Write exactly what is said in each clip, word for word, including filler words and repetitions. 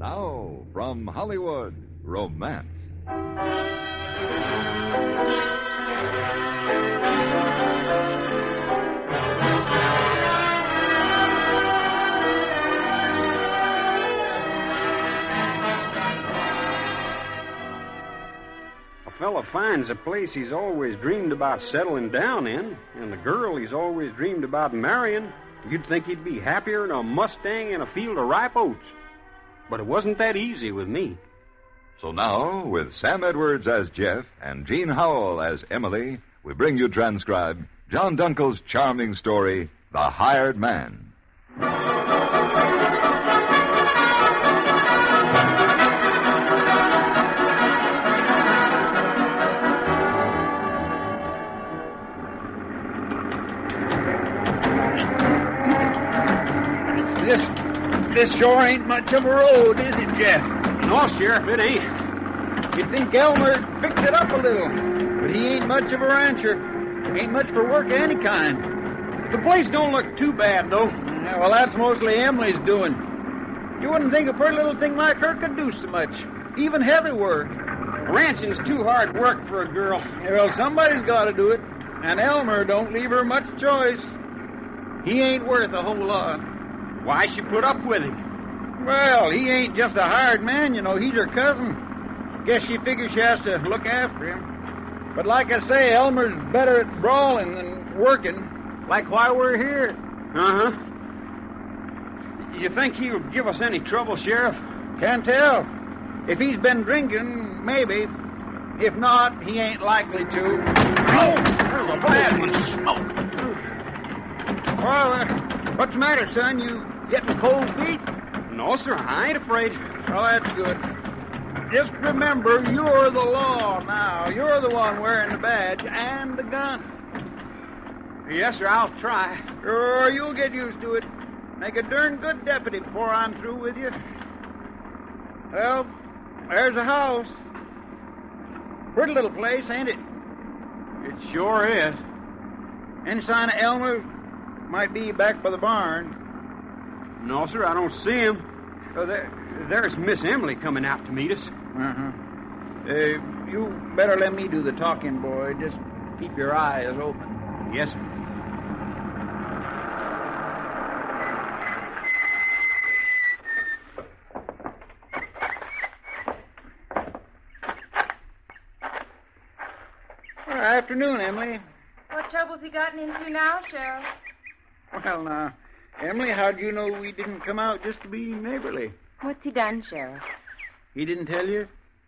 Now, from Hollywood, romance. A fella finds a place he's always dreamed about settling down in, and the girl he's always dreamed about marrying. You'd think he'd be happier than a Mustang in a field of ripe oats. But it wasn't that easy with me. So now, with Sam Edwards as Jeff and Jean Howell as Emily, we bring you transcribed John Dunkel's charming story, The Hired Man. This, this sure ain't much of a road, is it, Jeff? No, Sheriff, it ain't. You'd think Elmer picked it up a little, but he ain't much of a rancher. Ain't much for work of any kind. The place don't look too bad, though. Yeah, well, that's mostly Emily's doing. You wouldn't think a pretty little thing like her could do so much, even heavy work. Ranching's too hard work for a girl. Yeah, well, somebody's got to do it, and Elmer don't leave her much choice. He ain't worth a whole lot. Why she put up with him? Well, he ain't just a hired man, you know. He's her cousin. Guess she figures she has to look after him. But like I say, Elmer's better at brawling than working. Like why we're here. Uh-huh. You think he'll give us any trouble, Sheriff? Can't tell. If he's been drinking, maybe. If not, he ain't likely to. Oh, there's a bad one. Smoke. Well, uh, what's the matter, son? You getting cold feet? No, sir, I ain't afraid. Well, that's good. Just remember, you're the law now. You're the one wearing the badge and the gun. Yes, sir, I'll try. Sure, you'll get used to it. Make a darn good deputy before I'm through with you. Well, there's a house. Pretty little place, ain't it? It sure is. Any sign of Elmer? Might be back by the barn. No, sir, I don't see him. Oh, there, there's Miss Emily coming out to meet us. Uh-huh. Uh, you better let me do the talking, boy. Just keep your eyes open. Yes, sir. Well, afternoon, Emily. What trouble's he gotten into now, Sheriff? Well, now, Emily, how'd you know we didn't come out just to be neighborly? What's he done, Sheriff? He didn't tell you?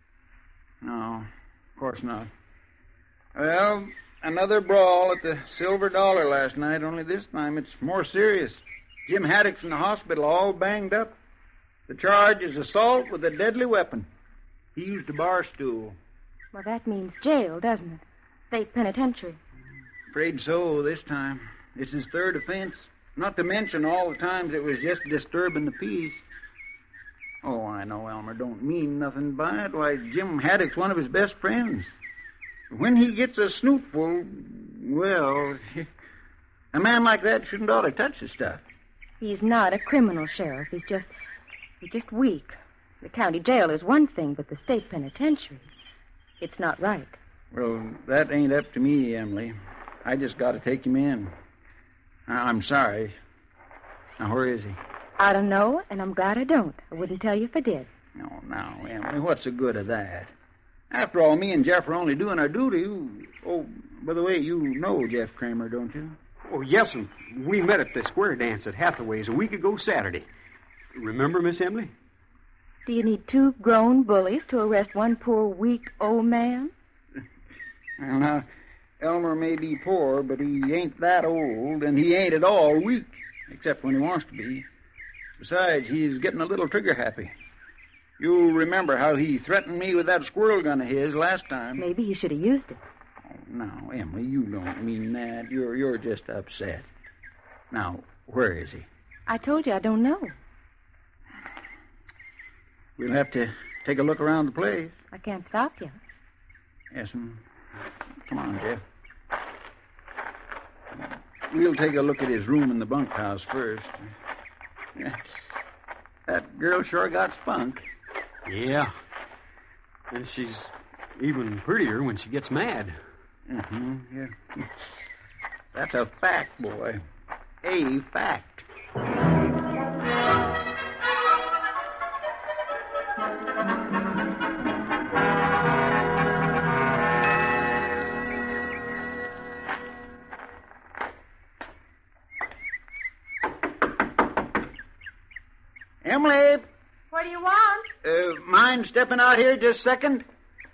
No, of course not. Well, another brawl at the Silver Dollar last night, only this time it's more serious. Jim Haddock's in the hospital, all banged up. The charge is assault with a deadly weapon. He used a bar stool. Well, that means jail, doesn't it? State penitentiary. Afraid so this time. It's his third offense. Not to mention all the times it was just disturbing the peace. Oh, I know Elmer don't mean nothing by it. Why, Jim Haddock's one of his best friends. When he gets a snootful, well, a man like that shouldn't ought to touch the stuff. He's not a criminal, Sheriff. He's just, he's just weak. The county jail is one thing, but the state penitentiary, it's not right. Well, that ain't up to me, Emily. I just got to take him in. I'm sorry. Now, where is he? I don't know, and I'm glad I don't. I wouldn't tell you if I did. No, now, Emily, what's the good of that? After all, me and Jeff are only doing our duty. Oh, by the way, you know Jeff Kramer, don't you? Oh, yes, and we met at the square dance at Hathaway's a week ago Saturday. Remember, Miss Emily? Do you need two grown bullies to arrest one poor, weak old man? Well, now, Elmer may be poor, but he ain't that old, and he ain't at all weak, except when he wants to be. Besides, he's getting a little trigger-happy. You'll remember how he threatened me with that squirrel gun of his last time. Maybe he should have used it. Oh, now, Emily, you don't mean that. You're you're just upset. Now, where is he? I told you I don't know. We'll have to take a look around the place. I can't stop you. Yes, ma'am. Come on, Jeff. We'll take a look at his room in the bunkhouse first. Yeah. That That girl sure got spunk. Yeah. And she's even prettier when she gets mad. Mm-hmm, yeah. That's a fact, boy. A fact. Emily! What do you want? Uh, mind stepping out here just a second?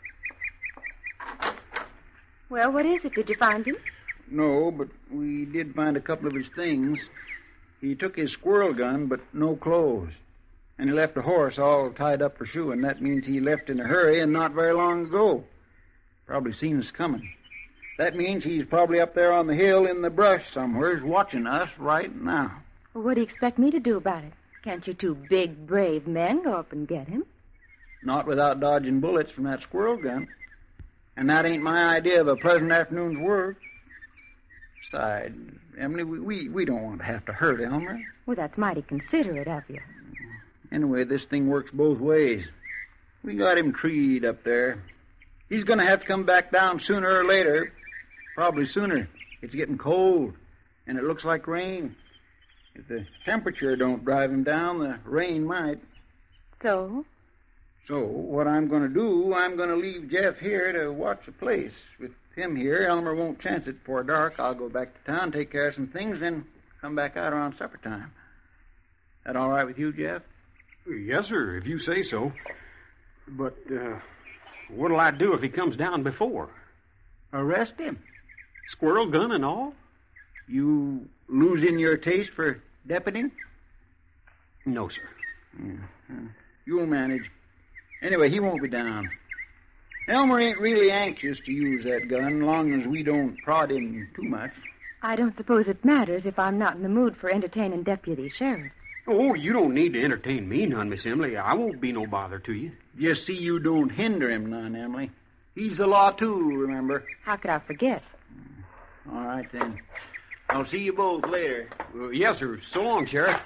Well, what is it? Did you find him? No, but we did find a couple of his things. He took his squirrel gun, but no clothes. And he left a horse all tied up for shoeing. That means he left in a hurry and not very long ago. Probably seen us coming. That means he's probably up there on the hill in the brush somewhere, watching us right now. Well, what do you expect me to do about it? Can't you two big, brave men go up and get him? Not without dodging bullets from that squirrel gun. And that ain't my idea of a pleasant afternoon's work. Besides, Emily, we, we, we don't want to have to hurt Elmer. Well, that's mighty considerate of you. Anyway, this thing works both ways. We got him treed up there. He's going to have to come back down sooner or later. Probably sooner. It's getting cold, and it looks like rain. If the temperature don't drive him down, the rain might. So? So, what I'm going to do, I'm going to leave Jeff here to watch the place. With him here, Elmer won't chance it before dark. I'll go back to town, take care of some things, then come back out around supper time. That all right with you, Jeff? Yes, sir, if you say so. But, uh, what'll I do if he comes down before? Arrest him. Squirrel gun and all? You losing your taste for deputying? No, sir. Mm-hmm. You'll manage. Anyway, he won't be down. Elmer ain't really anxious to use that gun, long as we don't prod him too much. I don't suppose it matters if I'm not in the mood for entertaining Deputy Sheriff. Oh, you don't need to entertain me none, Miss Emily. I won't be no bother to you. Just see you don't hinder him none, Emily. He's the law, too, remember? How could I forget? All right, then. I'll see you both later. Uh, yes, sir. So long, Sheriff.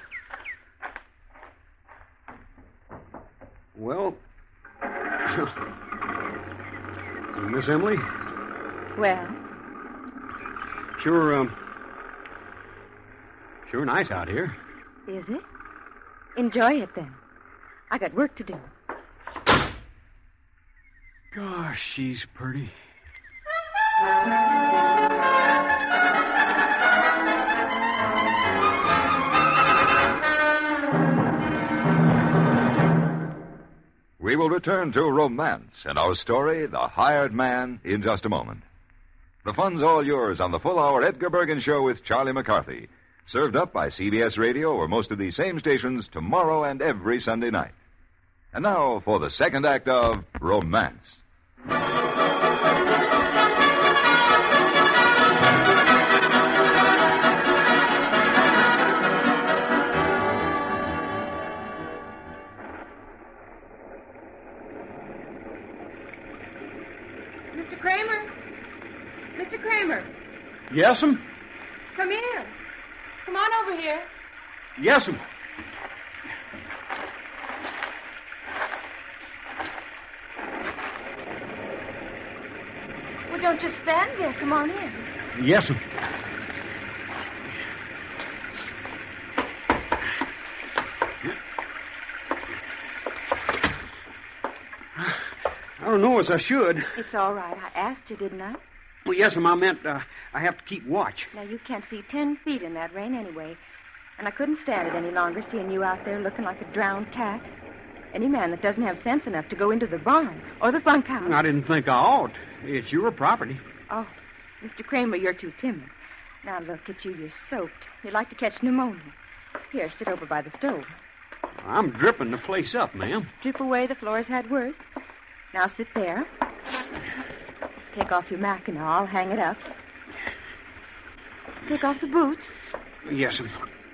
Well, Miss Emily? Well? Sure, um, sure nice out here. Is it? Enjoy it, then. I got work to do. Gosh, she's pretty. We will return to romance and our story, The Hired Man, in just a moment. The fun's all yours on the full-hour Edgar Bergen Show with Charlie McCarthy, served up by C B S Radio or most of these same stations tomorrow and every Sunday night. And now for the second act of Romance. Mister Kramer? Mister Kramer, Yes'm? come here. Come on over here. Yes'm. Well, don't just stand there. Come on in. Yes'm. I don't know as I should. It's all right. I asked you, didn't I? Well, yes'm, I meant uh, I have to keep watch. Now, you can't see ten feet in that rain anyway. And I couldn't stand it any longer seeing you out there looking like a drowned cat. Any man that doesn't have sense enough to go into the barn or the bunkhouse. I didn't think I ought. It's your property. Oh, Mister Kramer, you're too timid. Now, look at you. You're soaked. You'd like to catch pneumonia. Here, sit over by the stove. I'm dripping the place up, ma'am. Drip away. The floor's had worse. Now, sit there. Take off your mackinaw. I'll hang it up. Take off the boots. Yes'm.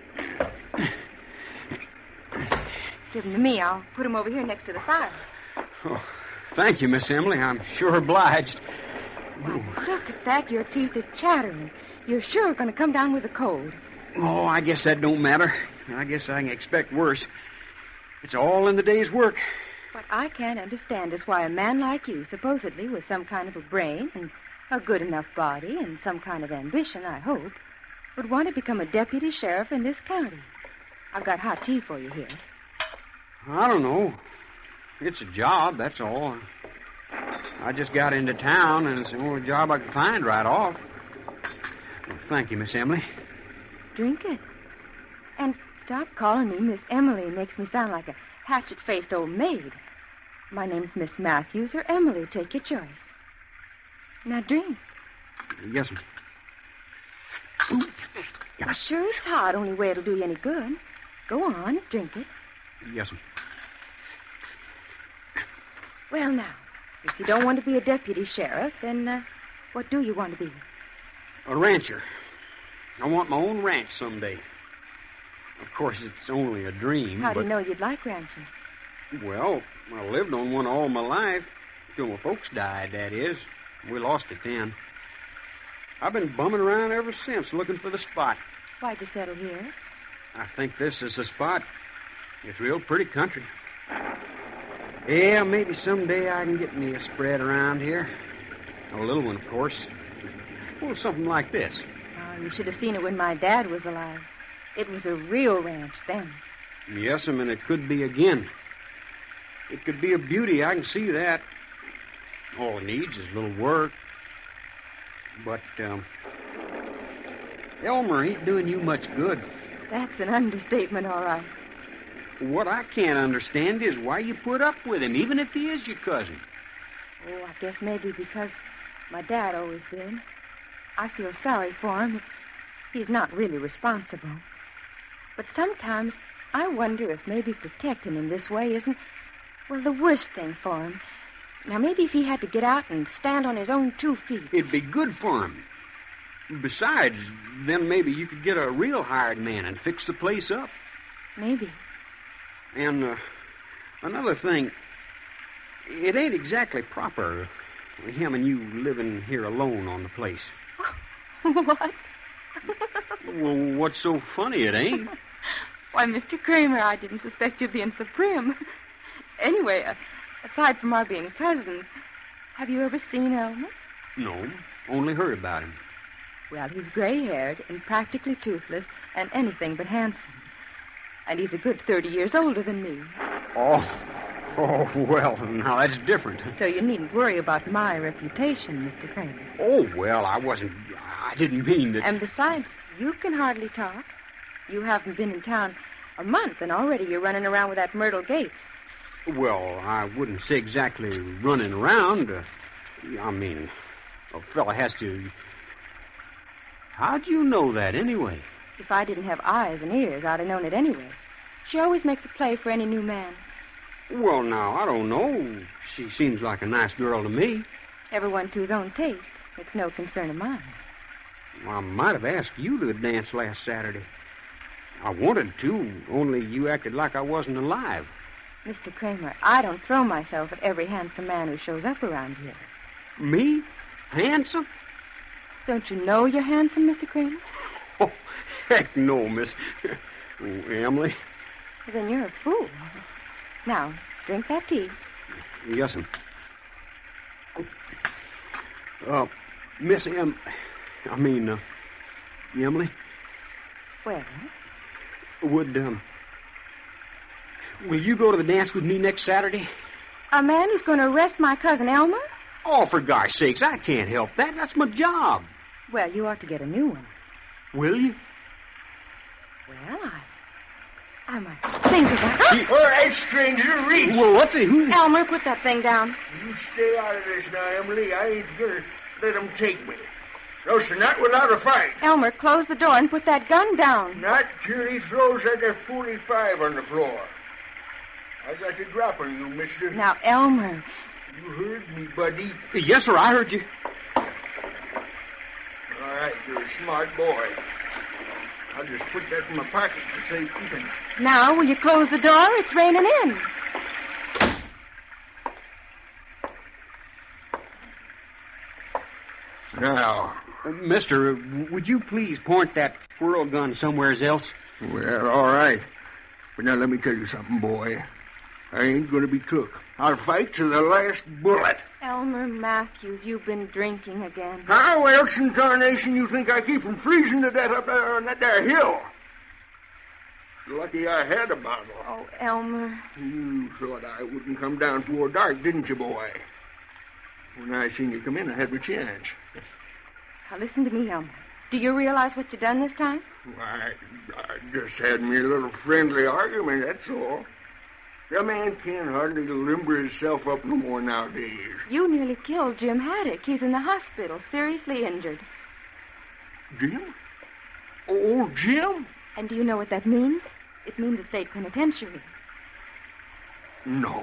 Give them to me. I'll put them over here next to the fire. Oh, thank you, Miss Emily. I'm sure obliged. Look at that. Your teeth are chattering. You're sure going to come down with a cold. Oh, I guess that don't matter. I guess I can expect worse. It's all in the day's work. What I can't understand is why a man like you, supposedly with some kind of a brain and a good enough body and some kind of ambition, I hope, would want to become a deputy sheriff in this county. I've got hot tea for you here. I don't know. It's a job, that's all. I just got into town, and it's the only job I could find right off. Well, thank you, Miss Emily. Drink it. And stop calling me Miss Emily. It makes me sound like a hatchet-faced old maid. My name's Miss Matthews or Emily. Take your choice. Now drink. Yes, ma'am. Well, sure it's hot. Only way it'll do you any good. Go on, drink it. Yes, ma'am. Well, now, if you don't want to be a deputy sheriff, then uh, what do you want to be? A rancher. I want my own ranch someday. Of course, it's only a dream. How but... do you know you'd like ranching? Well, I lived on one all my life. Till my folks died, that is. We lost it then. I've been bumming around ever since, looking for the spot. Why'd you settle here? I think this is the spot. It's real pretty country. Yeah, maybe someday I can get me a spread around here. A little one, of course. Well, something like this. Oh, you should have seen it when my dad was alive. It was a real ranch then. Yes, I mean, it could be again. It could be a beauty, I can see that. All it needs is a little work. But, um, Elmer ain't doing you much good. That's an understatement, all right. What I can't understand is why you put up with him, even if he is your cousin. Oh, I guess maybe because my dad always did. I feel sorry for him. He's not really responsible. But sometimes I wonder if maybe protecting him this way isn't, well, the worst thing for him. Now, maybe if he had to get out and stand on his own two feet. It'd be good for him. Besides, then maybe you could get a real hired man and fix the place up. Maybe. And uh, another thing, it ain't exactly proper, him and you living here alone on the place. What? Well, what's so funny? It ain't. Why, Mister Kramer, I didn't suspect you being so prim. Anyway, uh, aside from our being cousins, have you ever seen Elmer? No, only heard about him. Well, he's gray-haired and practically toothless and anything but handsome. And he's a good thirty years older than me. Oh, oh, well, now that's different. So you needn't worry about my reputation, Mister Kramer. Oh, well, I wasn't, I didn't mean that. And besides, you can hardly talk. You haven't been in town a month, and already you're running around with that Myrtle Gates. Well, I wouldn't say exactly running around. Uh, I mean, a fella has to... How'd you know that, anyway? If I didn't have eyes and ears, I'd have known it anyway. She always makes a play for any new man. Well, now, I don't know. She seems like a nice girl to me. Everyone to his own taste. It's no concern of mine. Well, I might have asked you to dance last Saturday. I wanted to, only you acted like I wasn't alive. Mister Kramer, I don't throw myself at every handsome man who shows up around here. Me? Handsome? Don't you know you're handsome, Mister Kramer? Oh, heck no, Miss oh, Emily. Well, then you're a fool. Now, drink that tea. Yes, ma'am. Uh, Miss Em... I mean, uh, Emily? Well? Would, um... Will you go to the dance with me next Saturday? A man who's going to arrest my cousin Elmer? Oh, for gosh sakes, I can't help that. That's my job. Well, you ought to get a new one. Will you? Well, I... I might think of that. All right, stranger, reach. Well, what's it? Who... Elmer, put that thing down. You stay out of this now, Emily. I ain't gonna let them take me. No, sir, not without a fight. Elmer, close the door and put that gun down. Not till he throws like a forty-five on the floor. I got to drop on you, mister. Now, Elmer. You heard me, buddy. Yes, sir, I heard you. All right, you're a smart boy. I'll just put that in my pocket for safekeeping. Now, will you close the door? It's raining in. Now. Uh, mister, uh, would you please point that squirrel gun somewhere else? Well, all right. But now let me tell you something, boy. I ain't going to be took. I'll fight to the last bullet. Elmer Matthews, you've been drinking again. How else in tarnation you think I keep from freezing to death up there on that there hill? Lucky I had a bottle. Oh, Elmer. You thought I wouldn't come down before dark, didn't you, boy? When I seen you come in, I had my chance. Now, listen to me, Elmer. Do you realize what you've done this time? I, I just had me a little friendly argument, that's all. The man can't hardly limber himself up no more nowadays. You nearly killed Jim Haddock. He's in the hospital, seriously injured. Jim? Old Jim? And do you know what that means? It means a state penitentiary. No.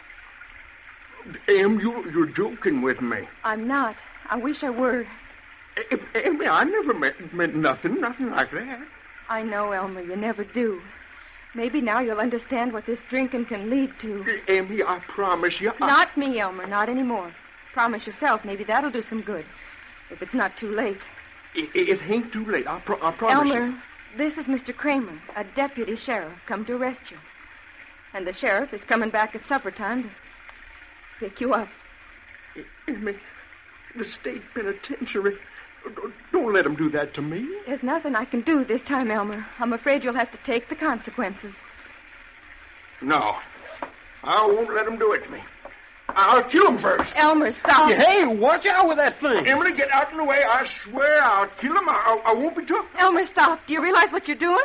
Em, you, you're joking with me. I'm not. I wish I were. Em, Em, I never meant, meant nothing, nothing like that. I know, Elmer, you never do. Maybe now you'll understand what this drinking can lead to. Emmy, I promise you. I... Not me, Elmer, not anymore. Promise yourself. Maybe that'll do some good. If it's not too late. It, it ain't too late. I, pro- I promise Elmer, you. this is Mister Kramer, a deputy sheriff, come to arrest you. And the sheriff is coming back at supper time to pick you up. Emmy, the state penitentiary. Don't let him do that to me. There's nothing I can do this time, Elmer. I'm afraid you'll have to take the consequences. No. I won't let him do it to me. I'll kill him first. Elmer, stop. Hey, watch out with that thing. Emily, get out of the way. I swear I'll kill him. I, I won't be took. Elmer, stop. Do you realize what you're doing?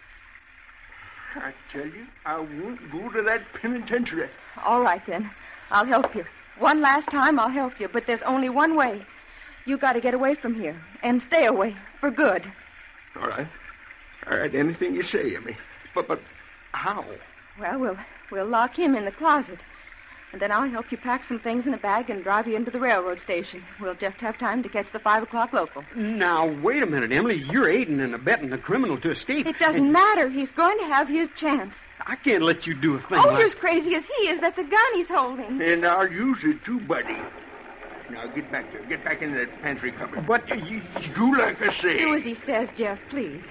I tell you, I won't go to that penitentiary. All right, then. I'll help you. One last time, I'll help you. But there's only one way. You got to get away from here and stay away for good. All right. All right, anything you say, Emmy. But, but how? Well, we'll we'll lock him in the closet. And then I'll help you pack some things in a bag and drive you into the railroad station. We'll just have time to catch the five o'clock local. Now, wait a minute, Emily. You're aiding and abetting the criminal to escape. It doesn't And matter. He's going to have his chance. I can't let you do a thing Oh, like... you're as crazy as he is. That's a gun he's holding. And I'll use it too, buddy. Now, get back there. Get back in that pantry cupboard. But you... Do like I say. Do as he says, Jeff, please.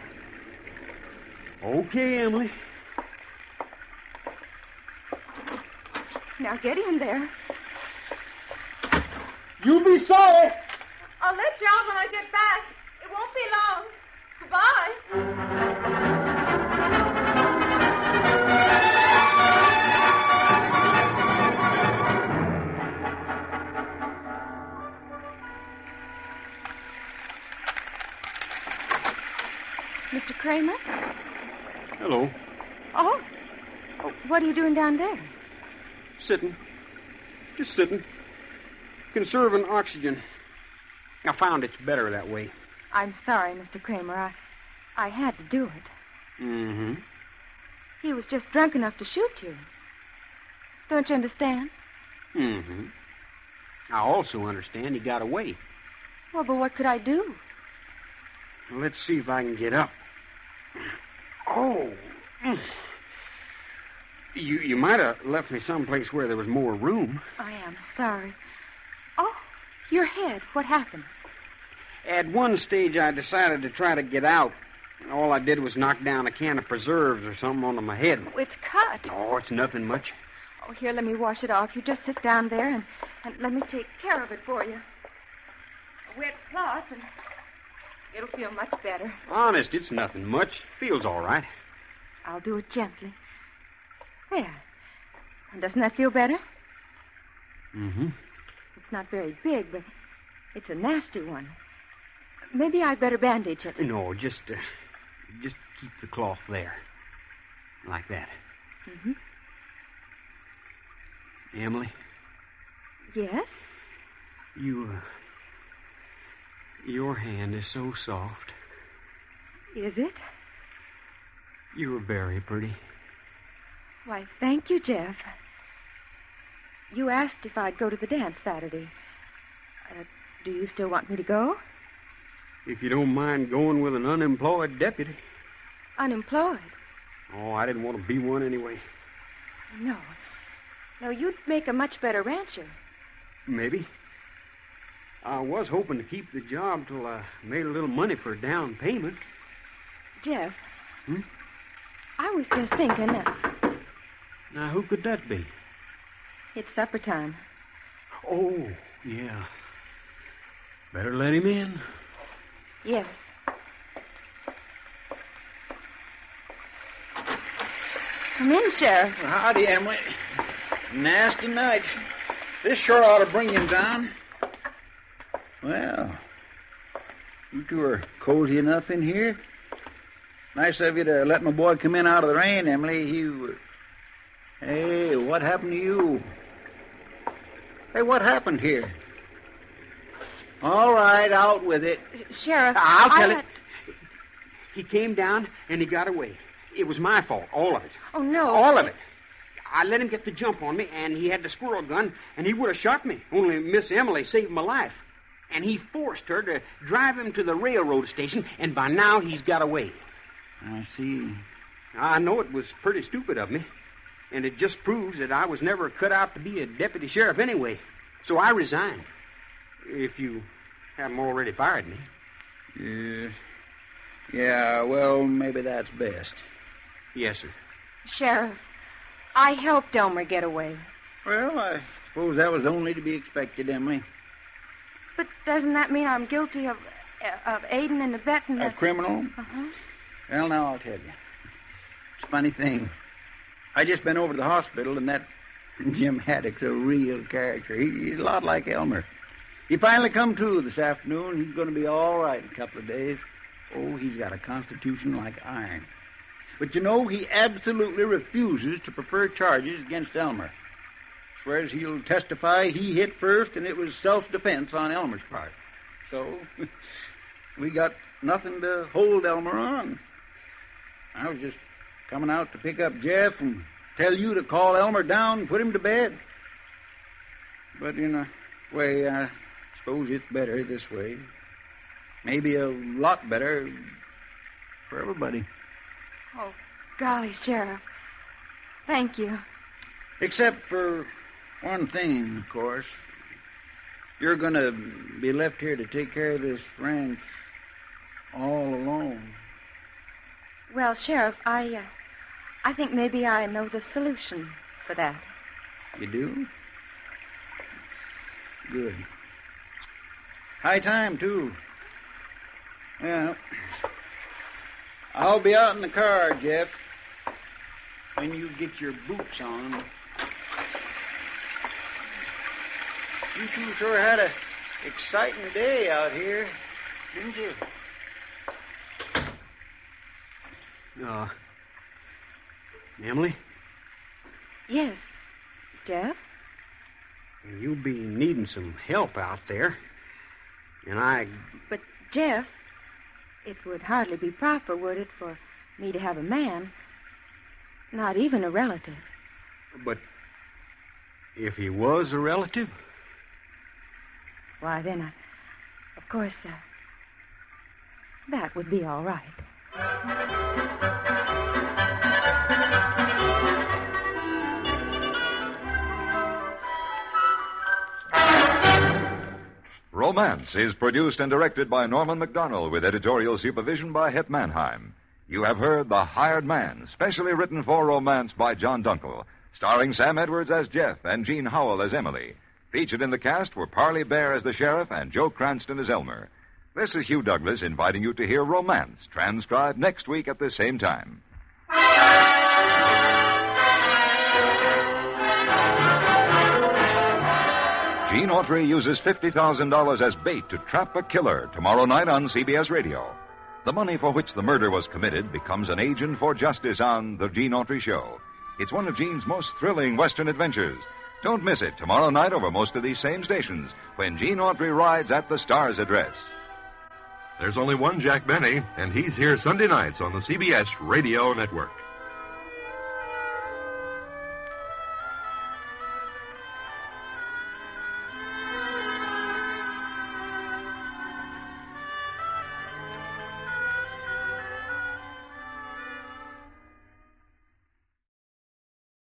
Okay, Emily. Now get in there. You'll be sorry. I'll let you out when I get back. It won't be long. Goodbye. Mister Kramer? Hello. Oh. oh. What are you doing down there? Sitting. Just sitting. Conserving oxygen. I found it's better that way. I'm sorry, Mister Kramer. I, I had to do it. Mm-hmm. He was just drunk enough to shoot you. Don't you understand? Mm-hmm. I also understand he got away. Well, but what could I do? Well, let's see if I can get up. Oh. You you might have left me someplace where there was more room. I am sorry. Oh, your head. What happened? At one stage, I decided to try to get out. All I did was knock down a can of preserves or something onto my head. Oh, it's cut. Oh, it's nothing much. Oh, here, let me wash it off. You just sit down there and, and let me take care of it for you. A wet cloth, and it'll feel much better. Honest, it's nothing much. Feels all right. I'll do it gently. There. And doesn't that feel better? Mm-hmm. It's not very big, but it's a nasty one. Maybe I'd better bandage it. No, just, uh, just keep the cloth there. Like that. Mm-hmm. Emily? Yes? You, uh, your hand is so soft. Is it? You are very pretty. Why, thank you, Jeff. You asked if I'd go to the dance Saturday. Uh, do you still want me to go? If you don't mind going with an unemployed deputy. Unemployed? Oh, I didn't want to be one anyway. No. No, you'd make a much better rancher. Maybe. I was hoping to keep the job till I made a little money for a down payment. Jeff. Hmm? I was just thinking that Now, who could that be? it's supper time. Oh, yeah. Better let him in. Yes. Come in, Sheriff. Well, howdy, Emily. Nasty night. This sure ought to bring him down. Well, you two are cozy enough in here. Nice of you to let my boy come in out of the rain, Emily. He... Hey, what happened to you? Hey, what happened here? All right, out with it. Sheriff, I'll tell I it. let- He came down and he got away. It was my fault, all of it. Oh, no. All of it. I let him get the jump on me, and he had the squirrel gun, and he would have shot me. Only Miss Emily saved my life. And he forced her to drive him to the railroad station, and by now he's got away. I see. I know it was pretty stupid of me, and it just proves that I was never cut out to be a deputy sheriff anyway. So I resigned. If you haven't already fired me. Yeah. Yeah, well, maybe that's best. Yes, sir. Sheriff, I helped Elmer get away. Well, I suppose that was only to be expected, Emily. But doesn't that mean I'm guilty of of aiding and abetting? A criminal? Uh-huh. Well, now I'll tell you. It's a funny thing. I just been over to the hospital, and that Jim Haddock's a real character. He, he's a lot like Elmer. He finally come to this afternoon. He's going to be all right in a couple of days. Oh, he's got a constitution like iron. But you know, he absolutely refuses to prefer charges against Elmer. Swears he'll testify he hit first, and it was self-defense on Elmer's part. So, we got nothing to hold Elmer on. I was just coming out to pick up Jeff and tell you to call Elmer down and put him to bed. But in a way, I suppose it's better this way. Maybe a lot better for everybody. Oh, golly, Sheriff. Thank you. Except for one thing, of course. You're going to be left here to take care of this ranch all alone. Well, Sheriff, I, uh, I think maybe I know the solution for that. You do? Good. High time, too. Yeah. I'll be out in the car, Jeff, when you get your boots on. You two sure had a exciting day out here, didn't you? Uh, Emily, Yes. Jeff? you'll be needing some help out there. And I... But, Jeff, it would hardly be proper, would it, for me to have a man? Not even a relative. But if he was a relative? Why, then, I, of course, uh, that would be all right. Romance is produced and directed by Norman MacDonald with editorial supervision by Het Mannheim. You have heard The Hired Man, specially written for romance by John Dunkel, starring Sam Edwards as Jeff and Jean Howell as Emily. Featured in the cast were Parley Bear as the sheriff and Joe Cranston as Elmer. This is Hugh Douglas inviting you to hear Romance, transcribed next week at the same time. Gene Autry uses fifty thousand dollars as bait to trap a killer tomorrow night on C B S Radio. The money for which the murder was committed becomes an agent for justice on The Gene Autry Show. It's one of Gene's most thrilling Western adventures. Don't miss it tomorrow night over most of these same stations when Gene Autry rides at the Star's address. There's only one Jack Benny, and he's here Sunday nights on the C B S Radio Network.